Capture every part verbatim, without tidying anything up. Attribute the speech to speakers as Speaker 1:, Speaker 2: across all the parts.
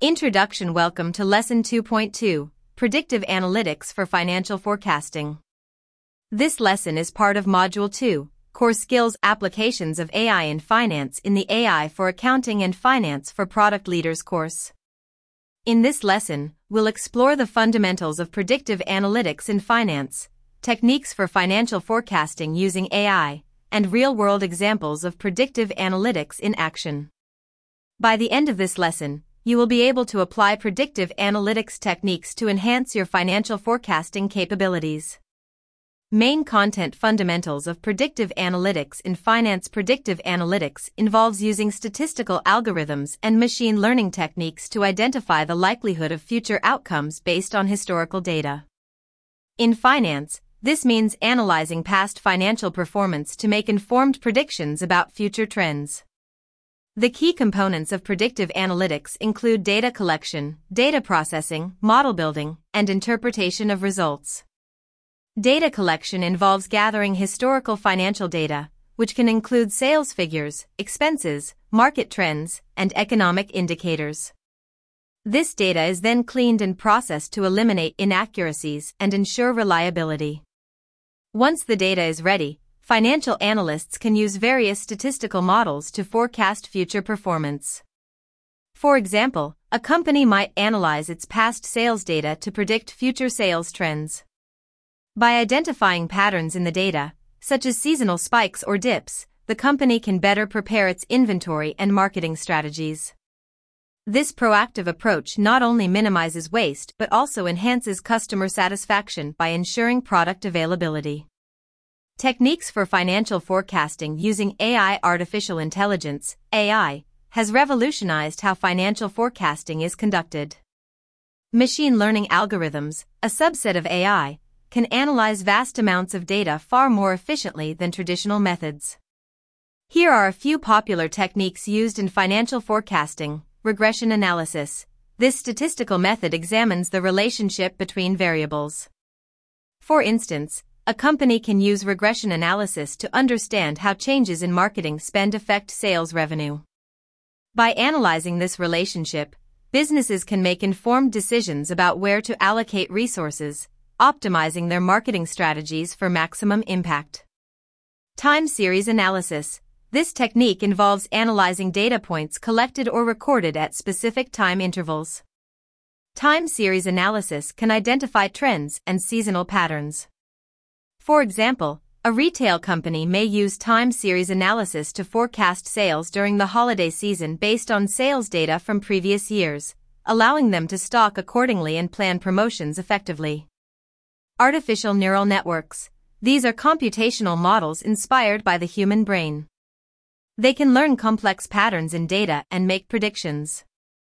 Speaker 1: Introduction. Welcome to Lesson two point two, Predictive Analytics for Financial Forecasting. This lesson is part of Module two, Core Skills Applications of A I in Finance in the A I for Accounting and Finance for Product Leaders course. In this lesson, we'll explore the fundamentals of predictive analytics in finance, techniques for financial forecasting using A I, and real-world examples of predictive analytics in action. By the end of this lesson, you will be able to apply predictive analytics techniques to enhance your financial forecasting capabilities. Main content fundamentals of predictive analytics in finance. Predictive analytics involves using statistical algorithms and machine learning techniques to identify the likelihood of future outcomes based on historical data. In finance, this means analyzing past financial performance to make informed predictions about future trends. The key components of predictive analytics include data collection, data processing, model building, and interpretation of results. Data collection involves gathering historical financial data, which can include sales figures, expenses, market trends, and economic indicators. This data is then cleaned and processed to eliminate inaccuracies and ensure reliability. Once the data is ready, financial analysts can use various statistical models to forecast future performance. For example, a company might analyze its past sales data to predict future sales trends. By identifying patterns in the data, such as seasonal spikes or dips, the company can better prepare its inventory and marketing strategies. This proactive approach not only minimizes waste but also enhances customer satisfaction by ensuring product availability. Techniques for financial forecasting using A I. Artificial intelligence, A I, has revolutionized how financial forecasting is conducted. Machine learning algorithms, a subset of A I, can analyze vast amounts of data far more efficiently than traditional methods. Here are a few popular techniques used in financial forecasting. Regression analysis. This statistical method examines the relationship between variables. For instance, a company can use regression analysis to understand how changes in marketing spend affect sales revenue. By analyzing this relationship, businesses can make informed decisions about where to allocate resources, optimizing their marketing strategies for maximum impact. Time series analysis. This technique involves analyzing data points collected or recorded at specific time intervals. Time series analysis can identify trends and seasonal patterns. For example, a retail company may use time series analysis to forecast sales during the holiday season based on sales data from previous years, allowing them to stock accordingly and plan promotions effectively. Artificial neural networks. These are computational models inspired by the human brain. They can learn complex patterns in data and make predictions.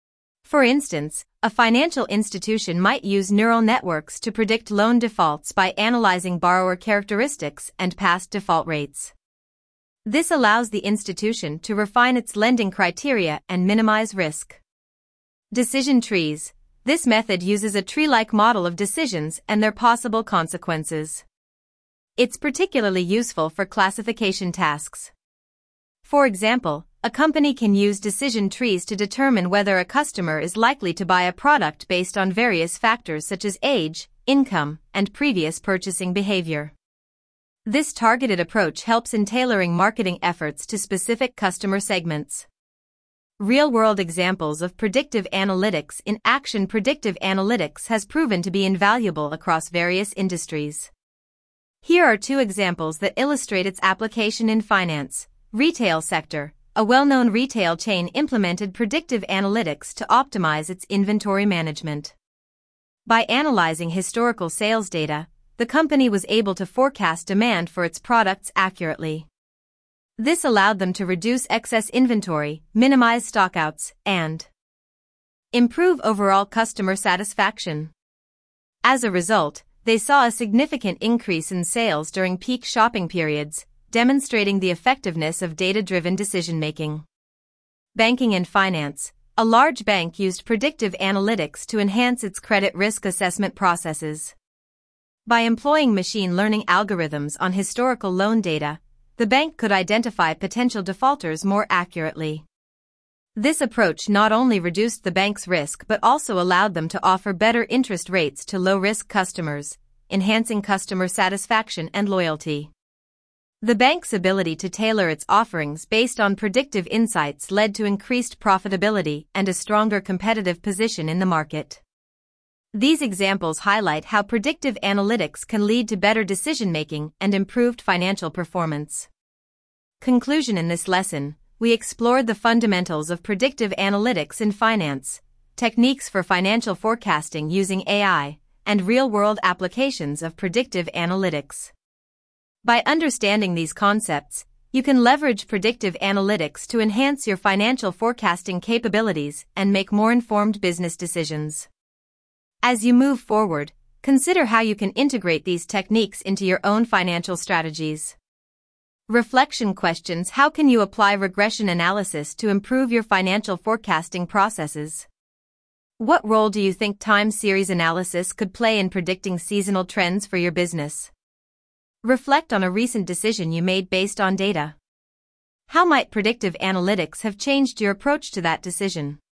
Speaker 1: For instance, a financial institution might use neural networks to predict loan defaults by analyzing borrower characteristics and past default rates. This allows the institution to refine its lending criteria and minimize risk. Decision trees. This method uses a tree-like model of decisions and their possible consequences. It's particularly useful for classification tasks. For example, a company can use decision trees to determine whether a customer is likely to buy a product based on various factors such as age, income, and previous purchasing behavior. This targeted approach helps in tailoring marketing efforts to specific customer segments. Real-world examples of predictive analytics in action. Predictive analytics has proven to be invaluable across various industries. Here are two examples that illustrate its application in finance. Retail sector. A well-known retail chain implemented predictive analytics to optimize its inventory management. By analyzing historical sales data, the company was able to forecast demand for its products accurately. This allowed them to reduce excess inventory, minimize stockouts, and improve overall customer satisfaction. As a result, they saw a significant increase in sales during peak shopping periods, demonstrating the effectiveness of data-driven decision-making. Banking and finance. A large bank used predictive analytics to enhance its credit risk assessment processes. By employing machine learning algorithms on historical loan data, the bank could identify potential defaulters more accurately. This approach not only reduced the bank's risk but also allowed them to offer better interest rates to low-risk customers, enhancing customer satisfaction and loyalty. The bank's ability to tailor its offerings based on predictive insights led to increased profitability and a stronger competitive position in the market. These examples highlight how predictive analytics can lead to better decision-making and improved financial performance. Conclusion: in this lesson, we explored the fundamentals of predictive analytics in finance, techniques for financial forecasting using A I, and real-world applications of predictive analytics. By understanding these concepts, you can leverage predictive analytics to enhance your financial forecasting capabilities and make more informed business decisions. As you move forward, consider how you can integrate these techniques into your own financial strategies. Reflection questions: how can you apply regression analysis to improve your financial forecasting processes? What role do you think time series analysis could play in predicting seasonal trends for your business? Reflect on a recent decision you made based on data. How might predictive analytics have changed your approach to that decision?